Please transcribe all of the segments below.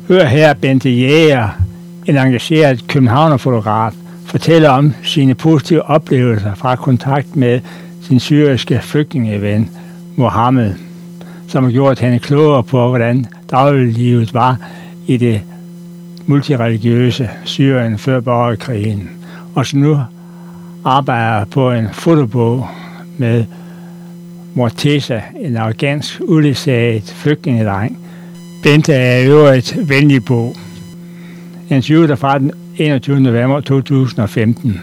Hør her Bente Jæger, en engageret københavnerfotograf, fortæller om sine positive oplevelser fra kontakt med sin syriske flygtningeven Mohammed, som har gjort hende klogere på, hvordan dagliglivet var i det multireligiøse Syrien før borgerkrigen, og som nu arbejder på en fotobog med Morteza, en afghansk uledsaget flygtningedreng. Bente er i øvrigt venlig bog. Interviewet er fra den 21. november 2015.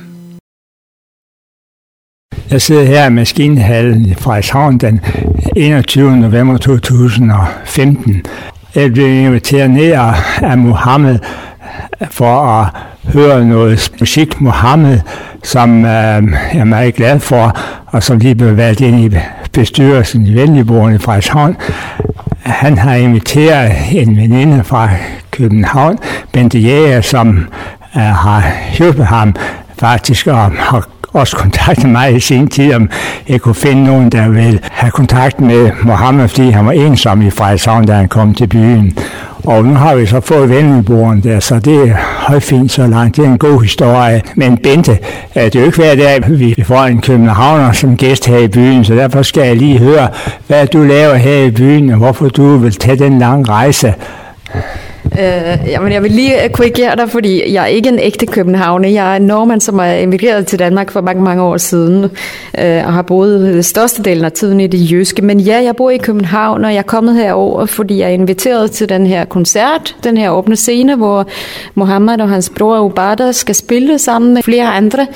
Jeg sidder her i maskinhallen i Frederikshavn den 21. november 2015. Jeg blev inviteret ned af Mohammed for at høre noget musik. Mohammed, som jeg er meget glad for, og som lige blev valgt ind i bestyrelsen i Venligboerne i Frederikshavn. Han har inviteret en veninde fra København, Bente Jæger, som har hjulpet ham faktisk, og har også kontaktet mig i sin tid, om jeg kunne finde nogen, der ville have kontakt med Mohammed, fordi han var ensom i Frederikshavn, da han kom til byen. Og nu har vi så fået Venligboerne der, så det er højt fint så langt. Det er en god historie. Men Bente, det er jo ikke hver dag, vi får en københavner som gæst her i byen, så derfor skal jeg lige høre, hvad du laver her i byen, og hvorfor du vil tage den lange rejse. Jamen jeg vil lige korrigere dig, fordi jeg er ikke en ægte københavner. Jeg er en nordmand, som er emigreret til Danmark for mange, mange år siden, og har boet størstedelen af tiden i det jyske. Men ja, jeg bor i København, og jeg er kommet herover, fordi jeg er inviteret til den her koncert, den her åbne scene, hvor Mohammed og hans bror Ubada skal spille sammen med flere andre.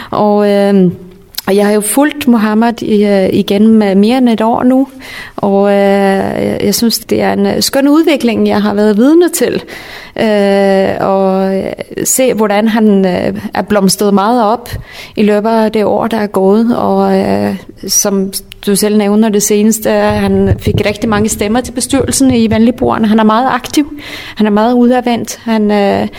Og jeg har jo fulgt Mohammed igennem mere end et år nu, og jeg synes, det er en skøn udvikling, jeg har været vidne til. Og se, hvordan han er blomstret meget op i løbet af det år, der er gået. Og som du selv nævner det seneste, han fik rigtig mange stemmer til bestyrelsen i Venligboerne. Han er meget aktiv, han er meget udadvendt, han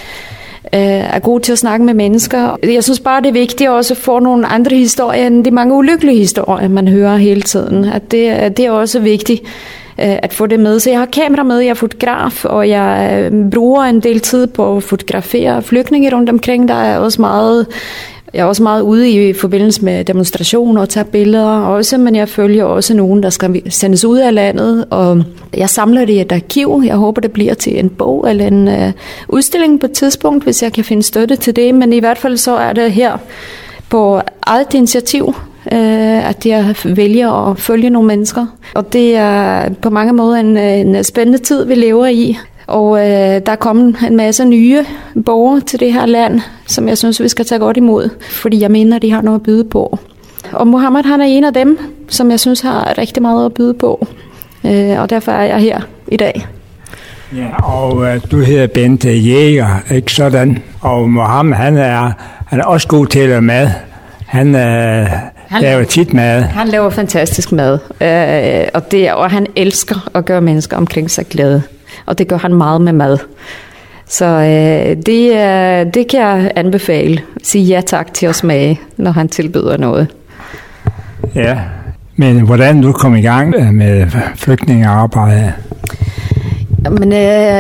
er god til at snakke med mennesker. Jeg synes bare, det er vigtigt også at få nogle andre historier end de mange ulykkelige historier, man hører hele tiden. At det er også vigtigt at få det med. Så jeg har kamera med, jeg er fotograf, og jeg bruger en del tid på at fotografere flygtninge rundt omkring. Der er også meget... Jeg er også meget ude i forbindelse med demonstrationer og tager billeder også, men jeg følger også nogen, der skal sendes ud af landet, og jeg samler det i et arkiv. Jeg håber, det bliver til en bog eller en udstilling på et tidspunkt, hvis jeg kan finde støtte til det, men i hvert fald så er det her på eget initiativ, at jeg vælger at følge nogle mennesker, og det er på mange måder en spændende tid, vi lever i. Og der er kommet en masse nye borgere til det her land, som jeg synes, vi skal tage godt imod, fordi jeg mener, de har noget at byde på. Og Mohammed, han er en af dem, som jeg synes har rigtig meget at byde på, og derfor er jeg her i dag. Ja, og du hedder Bente Jæger, ikke sådan? Og Mohammed, han er også god til at lave mad. Han laver tit mad. Han laver fantastisk mad, og han elsker at gøre mennesker omkring sig glade. Og det gør han meget med mad. Så det kan jeg anbefale. Sige ja tak til at smage, når han tilbyder noget. Ja, men hvordan du kom i gang med flygtningearbejde? Men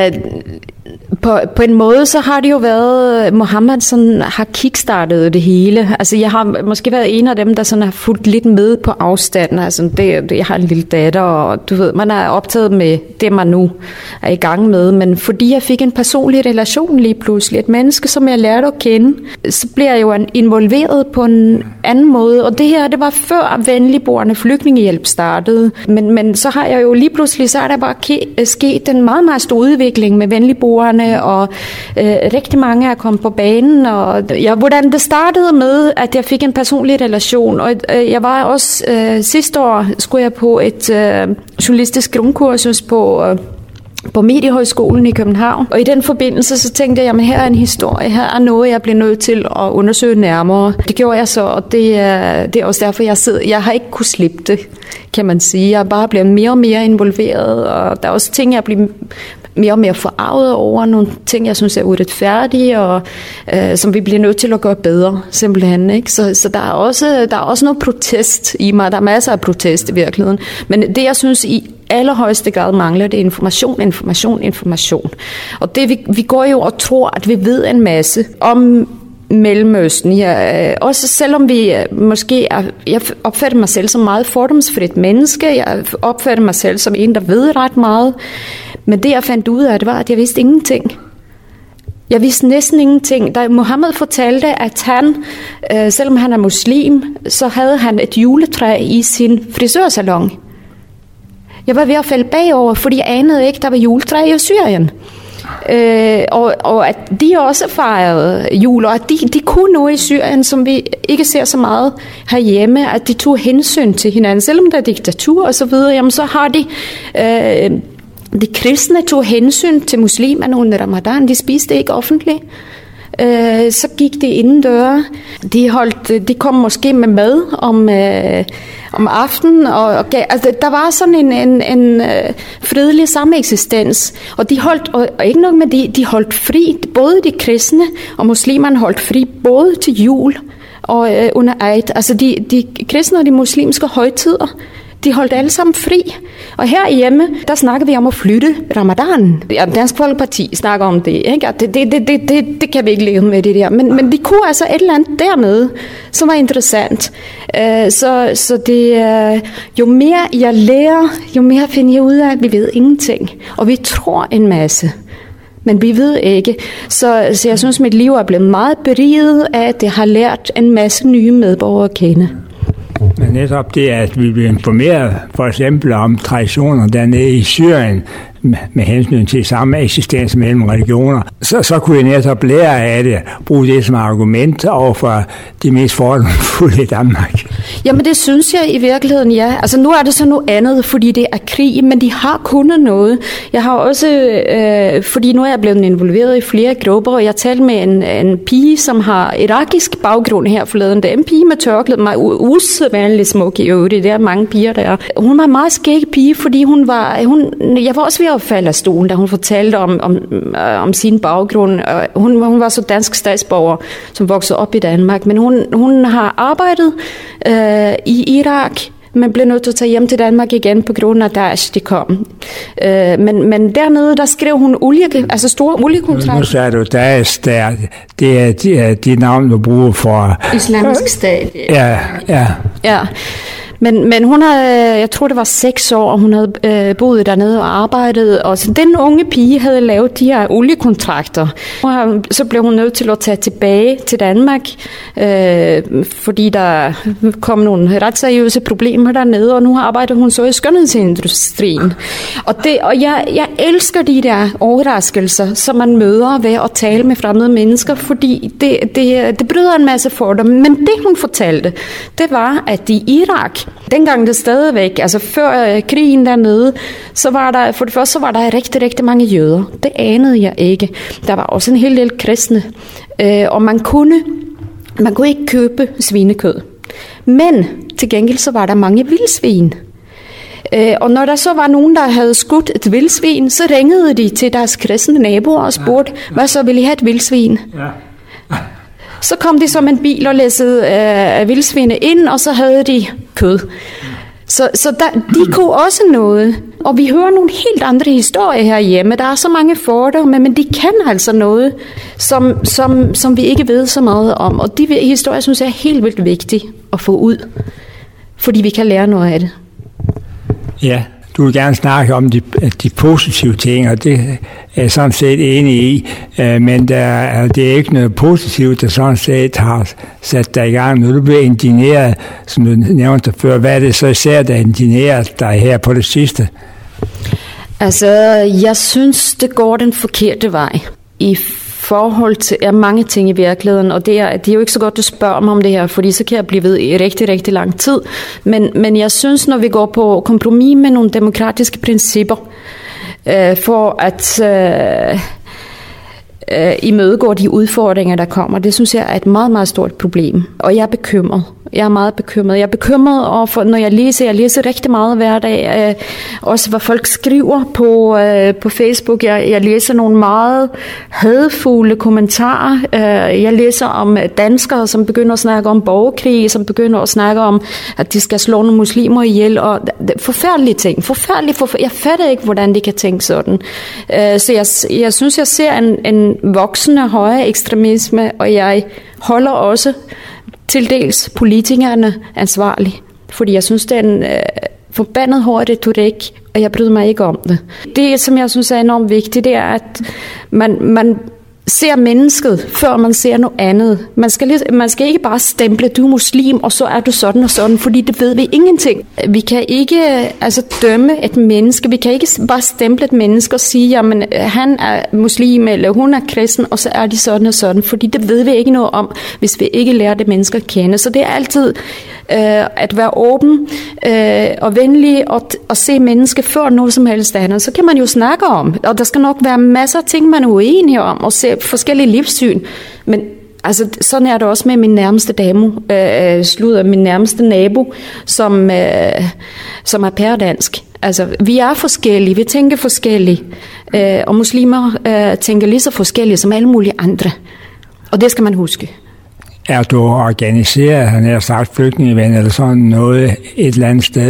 på en måde, så har det jo været, Mohammed sådan har kickstartet det hele. Altså jeg har måske været en af dem, der sådan har fulgt lidt med på afstand. Altså jeg har en lille datter, og du ved, man er optaget med det, man nu er i gang med. Men fordi jeg fik en personlig relation lige pludselig, et menneske, som jeg lærte at kende, så bliver jeg jo involveret på en anden måde. Og det her, det var før Venligboerne Flygtningehjælp startede. Men så har jeg jo lige pludselig, så er der bare sket en meget, meget stor udvikling med Venligboerne, og rigtig mange er kommet på banen, og hvordan det startede med, at jeg fik en personlig relation, og jeg var også sidste år skulle jeg på et journalistisk grundkursus på Mediehøjskolen i København, og i den forbindelse så tænkte jeg, jamen her er en historie, her er noget, jeg bliver nødt til at undersøge nærmere. Det gjorde jeg så, og det er også derfor, jeg har ikke kunne slippe det, kan man sige. Jeg er bare blevet mere og mere involveret, og der er også ting, jeg bliver mere og mere forarvet over nogle ting, jeg synes er uretfærdige, og som vi bliver nødt til at gøre bedre, simpelthen. Ikke? Så der er også noget protest i mig. Der er masser af protest i virkeligheden. Men det, jeg synes i allerhøjeste grad mangler, det er information. Og det, vi går jo og tror, at vi ved en masse om Mellemøsten. Også selvom vi måske jeg opfatter mig selv som meget fordomsfrit menneske, jeg opfatter mig selv som en, der ved ret meget, men det jeg fandt ud af, det var, at jeg vidste ingenting. Jeg vidste næsten ingenting. Da Mohammed fortalte, at han, selvom han er muslim, så havde han et juletræ i sin frisørsalon. Jeg var ved at falde bagover, fordi jeg anede ikke, der var juletræ i Syrien. Og at de også fejrede jul, og at de kunne noget i Syrien, som vi ikke ser så meget herhjemme, at de tog hensyn til hinanden. Selvom der er diktatur og så videre, jamen så har de kristne tog hensyn til muslimerne under Ramadan. De spiste ikke offentligt. Så gik de indendøre. De kom måske med mad om aftenen, og altså, der var sådan en fredelig sameksistens, og de holdt, og ikke nok med de holdt fri, både de kristne og muslimerne holdt fri, både til jul og under Eid. Altså de kristne og de muslimske højtider, de holdt alle sammen fri. Og herhjemme, der snakker vi om at flytte Ramadan. Ja, Dansk Folkeparti snakker om det, ikke? Det kan vi ikke leve med det der. Men de kunne altså et eller andet dernede, som var interessant. Så det, jo mere jeg lærer, jo mere finder jeg ud af, at vi ved ingenting. Og vi tror en masse. Men vi ved ikke. Så jeg synes, mit liv er blevet meget beriget af, at jeg har lært en masse nye medborgere at kende. Men netop det, at vi bliver informeret for eksempel om traditioner dernede i Syrien med hensyn til samme eksistens mellem religioner, så kunne jeg netop lære af det, bruge det som argument overfor de mest fordomsfulde i Danmark. Jamen det synes jeg i virkeligheden, ja. Altså nu er det så noget andet, fordi det er krig, men de har kunnet noget. Jeg har også, fordi nu er jeg blevet involveret i flere grupper, og jeg talte med en pige, som har irakisk baggrund her forleden. Det er en pige med tørklæde, meget usædvanligt smuk i øvrigt. Det er mange piger, der er. Hun var en meget skæg pige, fordi jeg var også ved at falde af stolen, da hun fortalte om sin baggrund. Hun var så dansk statsborger, som voksede op i Danmark, men hun har arbejdet i Irak, men blev nødt til at tage hjem til Danmark igen på grund af Daesh, de kom. Men dernede, der skrev hun store oliekontrakter. Nu sagde du Daesh, det er de navn, du bruger for Islamisk Stat. Ja. Men hun havde, jeg tror det var 6 år, og hun havde boet dernede og arbejdet, og så den unge pige havde lavet de her oliekontrakter. Og så blev hun nødt til at tage tilbage til Danmark, fordi der kom nogle ret seriøse problemer dernede, og nu arbejder hun så i skønhedsindustrien. Og jeg elsker de der overraskelser, som man møder ved at tale med fremmede mennesker, fordi det bryder en masse fordomme. Men det hun fortalte, det var, at i Irak, dengang det stadigvæk, altså før krigen dernede, så var der, for det første så var der rigtig, rigtig mange jøder. Det anede jeg ikke. Der var også en hel del kristne. Og man kunne ikke købe svinekød. Men til gengæld så var der mange vildsvin. Og når der så var nogen, der havde skudt et vildsvin, så ringede de til deres kristne naboer og spurgte, hvad så ville I have et vildsvin? Ja. Så kom de som en bil og læssede vildsvine ind, og så havde de kød. Så de kunne også noget. Og vi hører nogle helt andre historier herhjemme. Der er så mange fordomme, men de kan altså noget, som vi ikke ved så meget om. Og de historier, synes jeg, er helt vildt vigtige at få ud, fordi vi kan lære noget af det. Ja, du vil gerne snakke om de positive ting, og det er jeg sådan set enig i, men det er ikke noget positivt, der sådan set har sat dig i gang. Nu du bliver indigneret, som du nævnte før, hvad er det så især, der indigneret dig her på det sidste? Altså, jeg synes, det går den forkerte vej i forhold til mange ting i virkeligheden, og det er jo ikke så godt, du spørger mig om det her, fordi så kan jeg blive ved i rigtig, rigtig lang tid. Men jeg synes, når vi går på kompromis med nogle demokratiske principper, for at imødegå de udfordringer, der kommer, det synes jeg er et meget, meget stort problem. Og jeg er bekymret Jeg er meget bekymret. Jeg er bekymret over, når jeg læser rigtig meget hver dag, også hvad folk skriver på Facebook. Jeg læser nogle meget hadfulde kommentarer. Jeg læser om danskere, som begynder at snakke om borgerkrig, som begynder at snakke om, at de skal slå nogle muslimer ihjel, og forfærdelige ting. Jeg fatter ikke, hvordan de kan tænke sådan. Så jeg synes, jeg ser en voksende højre ekstremisme, og jeg holder også til dels politikerne ansvarlige, fordi jeg synes, det er en forbandet hård retorik, og jeg bryder mig ikke om det. Det, som jeg synes er enormt vigtigt, det er, at man ser mennesket, før man ser noget andet. Man skal ikke bare stemple, du er muslim, og så er du sådan og sådan, fordi det ved vi ingenting. Vi kan ikke dømme et menneske, vi kan ikke bare stemple et menneske og sige, jamen han er muslim, eller hun er kristen, og så er de sådan og sådan, fordi det ved vi ikke noget om, hvis vi ikke lærer det mennesker at kende. Så det er altid at være åben og venlig og se mennesker før noget som helst andet. Så kan man jo snakke om, og der skal nok være masser af ting, man er uenige om, og se forskellige livssyn. Men altså, sådan er det også med min nærmeste min nærmeste nabo, som er pæredansk. Altså, vi er forskellige, vi tænker forskellige, og muslimer tænker lige så forskellige som alle mulige andre. Og det skal man huske. Er du organiseret, han har sagt flygtningeven eller sådan noget et eller andet sted?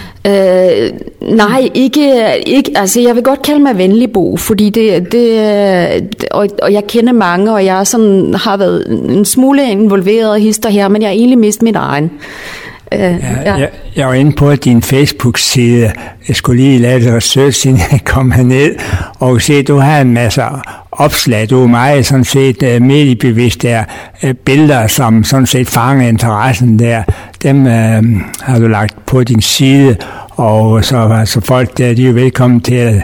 Nej, ikke. Altså, jeg vil godt kalde mig venligbo, fordi og jeg kender mange, og jeg sådan har været en smule involveret hister her, men jeg er egentlig mest min egen. Jeg var inde på din Facebook-side. Jeg skulle lige lave det research, siden jeg kom herned, og se, du har en masse opslag. Du er meget sådan set mediebevidst der. Billeder, som sådan set fanger interessen der. Dem har du lagt på din side, og så folk der, de er velkommen til at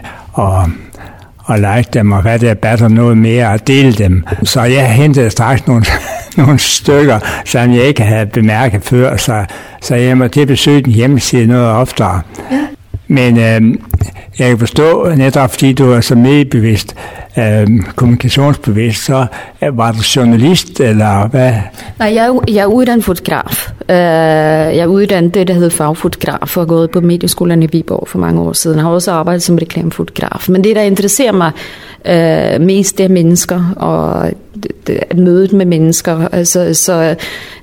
like dem, og hvad der batter noget mere, og dele dem. Så jeg hentede straks nogle stykker, som jeg ikke havde bemærket før, så jeg må til besøge den hjemmeside noget oftere. Ja. Men jeg kan forstå, netop fordi du er så mediebevidst, kommunikationsbevidst, så var du journalist, eller hvad? Nej, jeg er uddannet fotograf. Jeg er uddannet det, der hedder fagfotograf, og har gået på medieskolen i Viborg for mange år siden. Jeg har også arbejdet som reklamefotograf. Men det, der interesserer mig mest, det er mennesker, og mødet med mennesker. Altså, så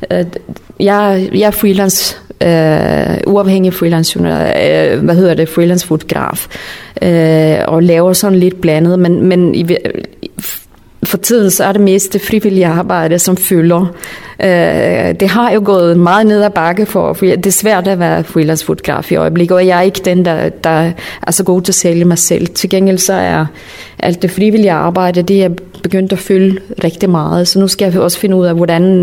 jeg er freelance, uafhængig freelance fotograf, og laver sådan lidt blandet, men for tiden så er det mest det frivillige arbejde, som fylder. Det har jo gået meget ned ad bakke for det er svært at være freelance-fotograf i øjeblikket, og jeg er ikke den, der er så god til at sælge mig selv. Til gengæld så er alt det frivillige arbejde, det er begyndt at fylde rigtig meget, så nu skal jeg også finde ud af,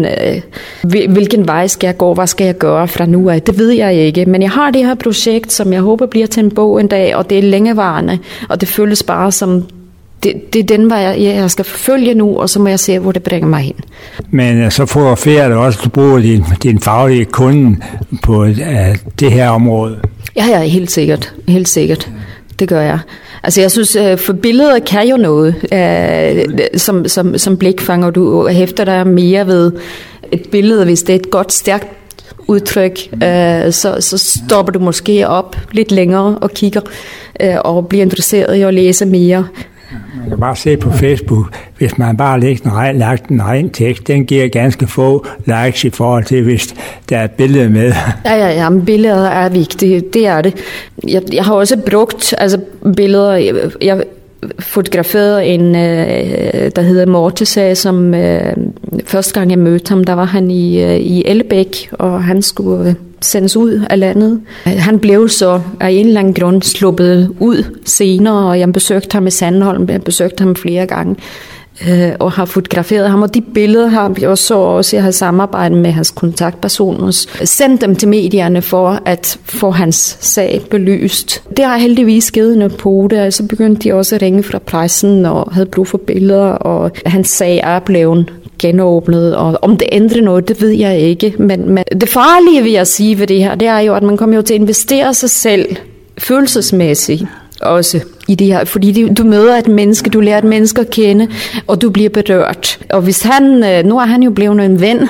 hvilken vej skal jeg gå, hvad skal jeg gøre fra nu af. Det ved jeg ikke, men jeg har det her projekt, som jeg håber bliver til en bog en dag, og det er længevarende, og det føles bare som det er den vej, jeg skal forfølge nu, og så må jeg se, hvor det bringer mig hen. Men så fotograferer du også, du bruger din faglige kunde på det her område? Ja, helt sikkert. Helt sikkert. Det gør jeg. Altså jeg synes, for billeder kan jo noget, som blikfanger. Du hæfter dig mere ved et billede, hvis det er et godt, stærkt udtryk, så stopper du måske op lidt længere og kigger og bliver interesseret i at læse mere. Man kan bare se på Facebook, hvis man bare lagt en ren tekst, den giver ganske få likes i forhold til, hvis der er et billede med. Ja, men billeder er vigtige, det er det. Jeg har også brugt billeder, jeg fotograferede en, der hedder Mortesag, som første gang jeg mødte ham, der var han i Ellebæk, og han skulle sendes ud af landet. Han blev så af en eller anden grund sluppet ud senere, og jeg besøgte ham i Sandholm, jeg besøgte ham flere gange, og har fotograferet ham, og de billeder har jeg også jeg har samarbejdet med hans kontaktpersoner, sendt dem til medierne for at få hans sag belyst. Det har heldigvis givet noget på det, så begyndte de også at ringe fra pressen og havde brug for billeder, og hans sag er blevet genåbnet, og om det ændrer noget, det ved jeg ikke, men det farlige vil jeg sige ved det her, det er jo, at man kommer jo til at investere sig selv følelsesmæssigt også i det her, fordi du møder et menneske, du lærer et menneske at kende, og du bliver berørt. Og hvis nu er han jo blevet en ven,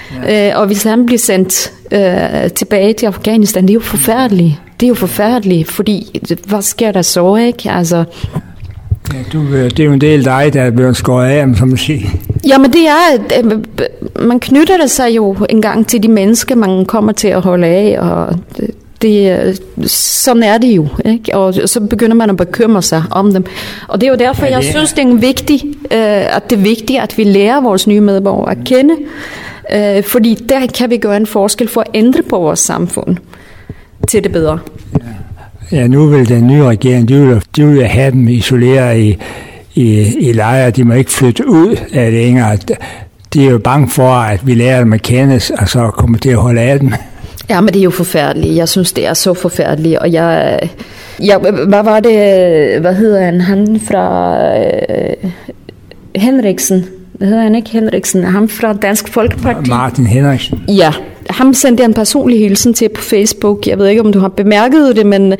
Og hvis han bliver sendt tilbage til Afghanistan, det er jo forfærdeligt. Det er jo forfærdeligt, fordi hvad sker der så, ikke? Altså... Ja, det er jo en del dig, der er blevet skåret af, som man siger. Jamen det er, man knytter det sig jo engang til de mennesker, man kommer til at holde af, og sådan er det jo, ikke? Og så begynder man at bekymre sig om dem. Og det er jo derfor, jeg synes, det er vigtigt, at det er vigtigt, at vi lærer vores nye medborgere at kende, fordi der kan vi gøre en forskel for at ændre på vores samfund til det bedre. Ja, nu vil den nye regering, de vil have dem isoleret i lejre. De må ikke flytte ud af det længere. De er jo bange for, at vi lærer dem at kende, og så kommer til at holde af dem. Ja, men det er jo forfærdeligt. Jeg synes, det er så forfærdeligt. Og hvad var det, hvad hedder han? Han fra Henriksen. Det hedder han ikke Henriksen. Han fra Dansk Folkeparti. Martin Henriksen. Ja, ham sendte jeg en personlig hilsen til på Facebook. Jeg ved ikke, om du har bemærket det, men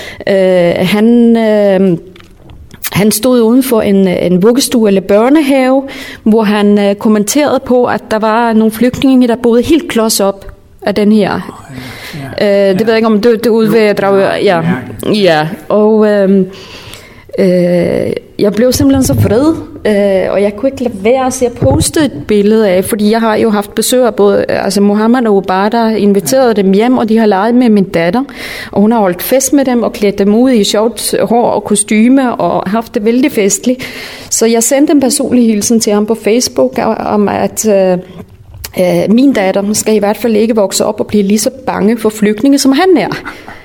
han stod uden for en vuggestue eller børnehave, hvor han kommenterede på, at der var nogle flygtninge, der boede helt klods op af den her. Det ved jeg ikke, om det udværer. Ja. Og jeg blev simpelthen så vred, og jeg kunne ikke lade være at poste et billede af, fordi jeg har jo haft besøg af både Mohammed og Ubada, inviterede dem hjem, og de har leget med min datter, og hun har holdt fest med dem og klædt dem ud i sjovt hår og kostyme og haft det vældig festligt. Så jeg sendte en personlig hilsen til ham på Facebook om, at min datter skal i hvert fald ikke vokse op og blive lige så bange for flygtninge, som han er.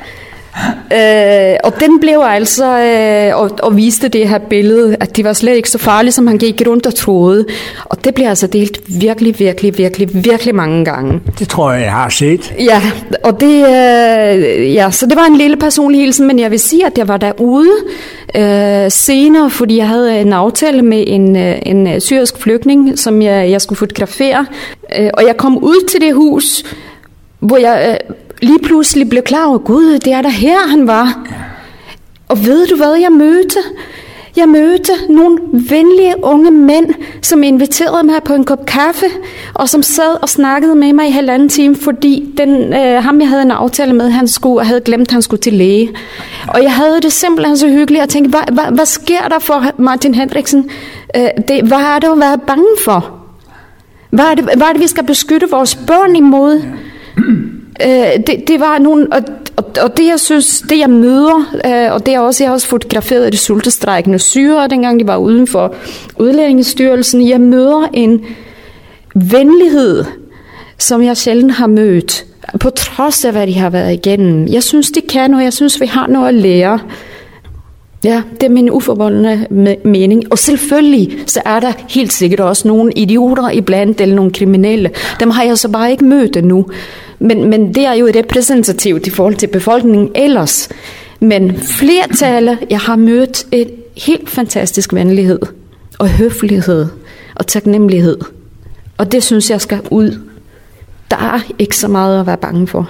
Og den blev altså og viste det her billede, at de var slet ikke så farlige, som han gik rundt og troede. Og det blev altså delt virkelig mange gange. Det tror jeg har set. Ja, og det så det var en lille personlig hilsen, men jeg vil sige, at jeg var derude senere, fordi jeg havde en aftale med en syrisk flygtning, som jeg skulle fotografere. Og jeg kom ud til det hus, hvor jeg lige pludselig blev klar over, Gud, det er der her, han var. Og ved du hvad, jeg mødte? Jeg mødte nogle venlige unge mænd, som inviterede mig på en kop kaffe, og som sad og snakkede med mig i 1,5 time, fordi ham, jeg havde en aftale med, havde glemt, at han skulle til læge. Og jeg havde det simpelthen så hyggeligt, og tænkte, hvad sker der for Martin Henriksen? Hvad er det at være bange for? Hvad er det, vi skal beskytte vores børn imod? Det var nogle, og det jeg synes, det jeg møder, og det jeg har også fotograferet de sultestrejkende syrere, dengang de var uden for Udlændingestyrelsen. Jeg møder en venlighed, som jeg sjældent har mødt, på trods af hvad de har været igennem. Jeg synes de kan, og jeg synes vi har noget at lære. Ja, det er min uforbeholdne mening. Og selvfølgelig, så er der helt sikkert også nogle idioter iblandt, eller nogle kriminelle. Dem har jeg så bare ikke mødt endnu. Men det er jo repræsentativt i forhold til befolkningen ellers. Men flertallet, jeg har mødt et helt fantastisk venlighed, og høflighed, og taknemmelighed. Og det synes jeg skal ud. Der er ikke så meget at være bange for.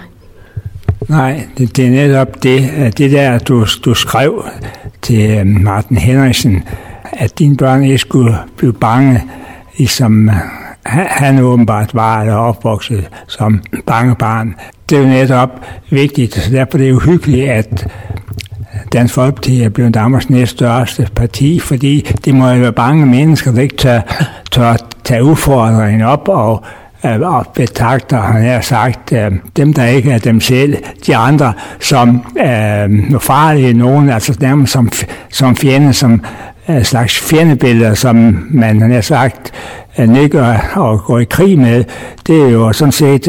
Nej, det er netop det der, du skrev til Martin Henriksen, at dine børn ikke skulle blive bange, ligesom han åbenbart var eller opvokset som bangebarn. Det er jo netop vigtigt, så derfor er det jo hyggeligt, at Dansk Folkeparti er blevet Danmarks næststørste parti, fordi det må jo være bange mennesker, der ikke tør tage udfordringen op og betragter, han har sagt, dem der ikke er dem selv, de andre som farlige nogen, altså nærmest som fjende, som slags fjendebilleder, som man har sagt nikker og går i krig med. Det er jo sådan set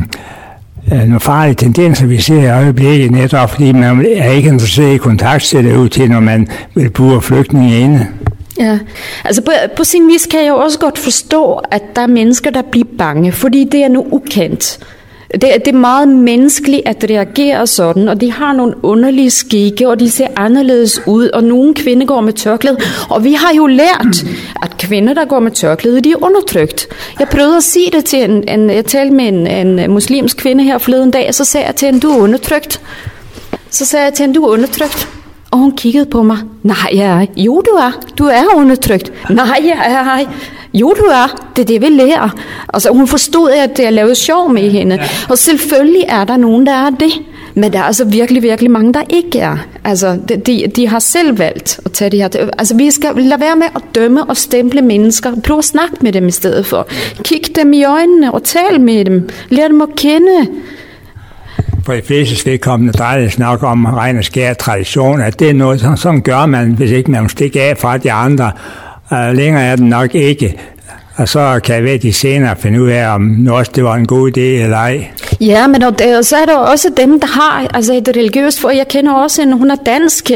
nogle farlige tendenser, vi ser i øjeblikket, netop fordi man er ikke interesseret i kontakt til det ud til, når man vil bruge flygtninge inde. Ja, altså på sin vis kan jeg jo også godt forstå, at der er mennesker, der bliver bange, fordi det er nu ukendt. Det er meget menneskeligt at reagere sådan, og de har nogle underlige skikke, og de ser anderledes ud, og nogle kvinder går med tørklæde, og vi har jo lært, at kvinder, der går med tørklæde, de er undertrykt. Jeg prøvede at sige det til jeg talte med en muslimsk kvinde her forleden dag, og så sagde jeg til hende, du er undertrykt. Og hun kiggede på mig. Nej, jeg er ikke. Jo, du er. Du er undertrykt. Nej, jeg er ikke. Jo, du er. Det er det, vi lærer. Altså, hun forstod, at jeg lavede sjov med hende. Ja. Og selvfølgelig er der nogen, der er det. Men der er altså virkelig, virkelig mange, der ikke er. Altså, de har selv valgt at tage det her. Altså, vi skal lade være med at dømme og stemple mennesker. Prøv at snakke med dem i stedet for. Kig dem i øjnene og tal med dem. Lær dem at kende. For de fleste vedkommende drejer det nok om ren og skær tradition, at det er noget, sådan gør man, hvis ikke man stikker af fra de andre. Længere er den nok ikke. Og så kan det være, de senere finde ud af, om nu også det var en god idé eller ej. Ja, men så er der også dem, der har altså et religiøst, for jeg kender også en, hun er dansk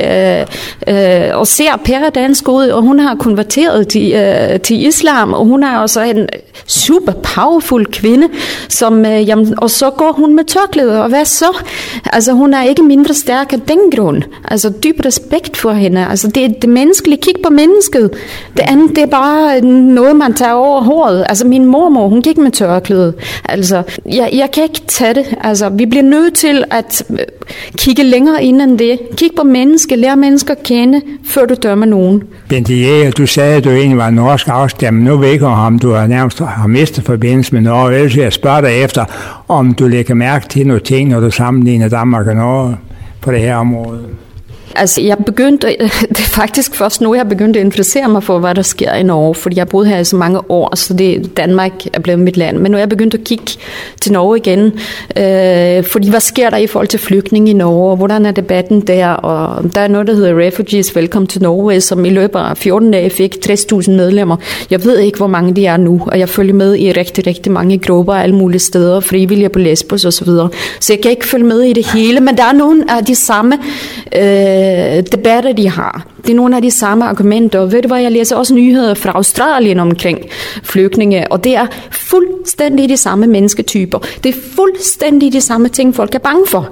og ser pæredansk ud, og hun har konverteret til islam, og hun er også en super powerful kvinde, som, og så går hun med tørklæde, og hvad så? Altså hun er ikke mindre stærk af den grund. Altså dyb respekt for hende. Altså det menneskelige, kig på mennesket. Det andet, det er bare noget, man tager over håret. Altså min mormor, hun gik med tørklæde. Altså jeg kan ikke tage det. Altså vi bliver nødt til at kigge længere ind end det. Kig på mennesker, lær mennesker at kende, før du dømmer nogen. Bente Jæger, du sagde, at du egentlig var norsk afstamning. Nu ved jeg ikke, om du har mistet forbindelse med Norge. Ellers vil jeg spørge dig efter, om du lægger mærke til nogle ting, når du sammenligner Danmark og Norge på det her område. Altså, det er faktisk først nu, jeg har begyndt at interessere mig for, hvad der sker i Norge, fordi jeg har boet her i så mange år, så Danmark er blevet mit land. Men nu er jeg begyndt at kigge til Norge igen, fordi hvad sker der i forhold til flygtninge i Norge, og hvordan er debatten der, og der er noget, der hedder Refugees Welcome to Norway, som i løbet af 14 dage fik 60.000 medlemmer. Jeg ved ikke, hvor mange de er nu, og jeg følger med i rigtig, rigtig mange grupper alle mulige steder, frivillige på Lesbos og så videre. Så jeg kan ikke følge med i det hele, men der er nogle af de samme debatter, de har. Det er nogle af de samme argumenter. Og ved du hvad, jeg læser også nyheder fra Australien omkring flygtninge, og det er fuldstændig de samme mennesketyper. Det er fuldstændig de samme ting, folk er bange for.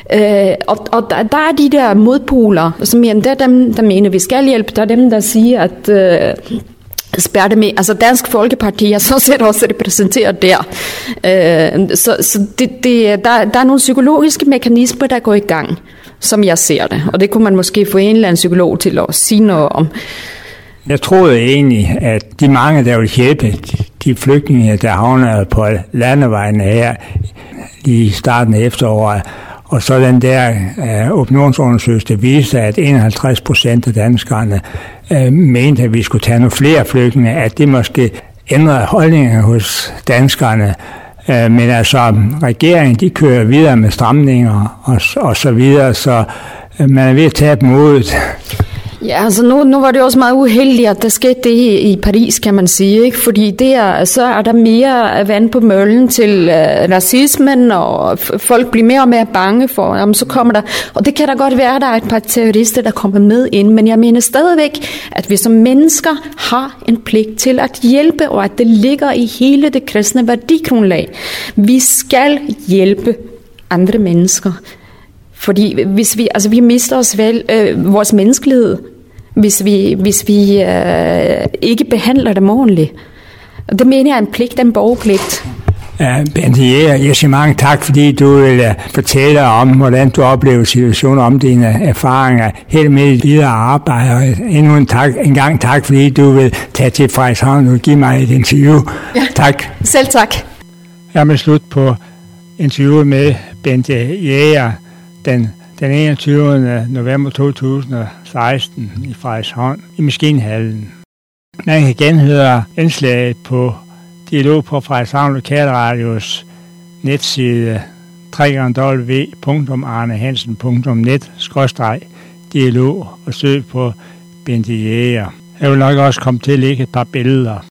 Og der er de der modpoler, som der er dem, der mener, vi skal hjælpe. Der er dem, der siger, at spærre det med. Altså Dansk Folkeparti er så set også repræsenteret der. Så der er nogle psykologiske mekanismer, der går i gang, som jeg ser det. Og det kunne man måske få en eller anden psykolog til at sige noget om. Jeg troede egentlig, at de mange, der vil hjælpe de flygtninge, der havner på landevejene her i starten af efteråret, og så den der opinionsundersøgelse viste, at 51% af danskerne mente, at vi skulle tage nogle flere flygtninge, at det måske ændrede holdninger hos danskerne. Men altså, regeringen, de kører videre med stramninger og så videre, så man er ved at tabe modet. Ja, altså nu var det også meget uheldigt, at der skete det i Paris, kan man sige, ikke? Fordi så er der mere vand på møllen til racismen, og folk bliver mere og mere bange for, jamen så kommer der, og det kan da godt være, at der er et par terrorister, der kommer med ind, men jeg mener stadigvæk, at vi som mennesker har en pligt til at hjælpe, og at det ligger i hele det kristne værdigrundlag. Vi skal hjælpe andre mennesker. Fordi hvis vi mister os vores menneskelighed, hvis vi ikke behandler dem ordentligt. Og det mener jeg er en pligt, en borgerpligt. Bente Jæger, jeg siger mange tak, fordi du vil fortælle om, hvordan du oplever situationen, om dine erfaringer, helt med i videre arbejde. Og endnu en gang tak, fordi du vil tage til Frederikshavn og give mig et interview. Ja, tak. Selv tak. Jeg er slut på interviewet med Bente Jæger den 21. november 2016 i Frederikshavn i Maskinhallen. Man kan genhøre indslaget på Dialog på Frederikshavn Lokalradios netside www.arnehansen.net/dialog og søg på Bente Jæger. Jeg vil nok også komme til at lægge et par billeder.